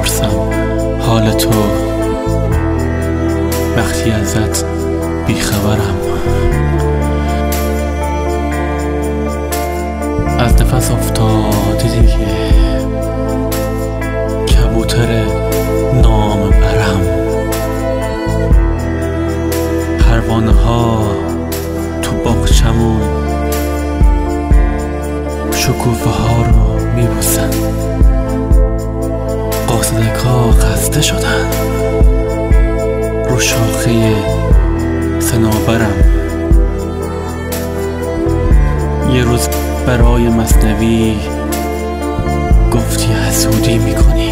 میپرسم حال تو وقتی ازت بیخبرم. از نفس افتاده دیگه کبوتر نام برم. پروانه ها تو باغچمون شکوفه ها رو میبوسن. قاصدک ها خسته شدن رو شاخه صنوبرم. یه روز برای مثنوی گفتی حسودی میکنی،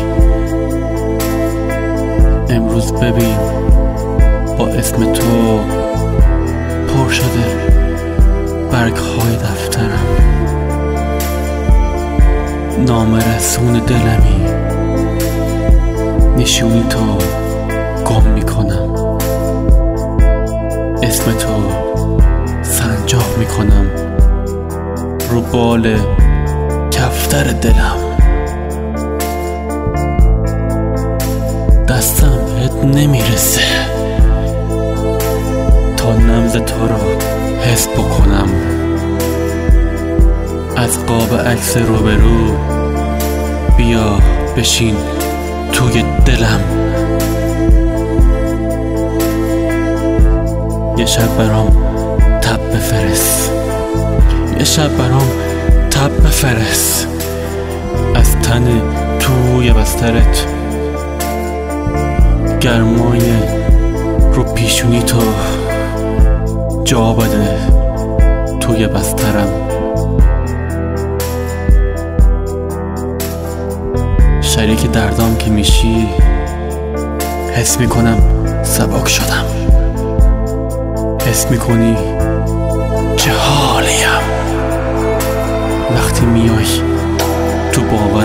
امروز ببین با اسم تو پر شده برگ های دفترم. نامرسون دلمی، نشونی تو گم میکنم، اسم تو سنجاق میکنم رو بال کفتر دلم. دستم بهت نمیرسه تا نبض تو رو حس بکنم. از قاب عکس روبرو بیا بشین توی دلم. یه شب برام تب بفرست، یه شب برام تب بفرست از تن توی بسترت. گرمای رو پیشونی تو جا بده توی بسترم. شریک دردام که میشی حس میکنم سبک شدم، حس میکنی چه حالیم وقتی میای تو باورم.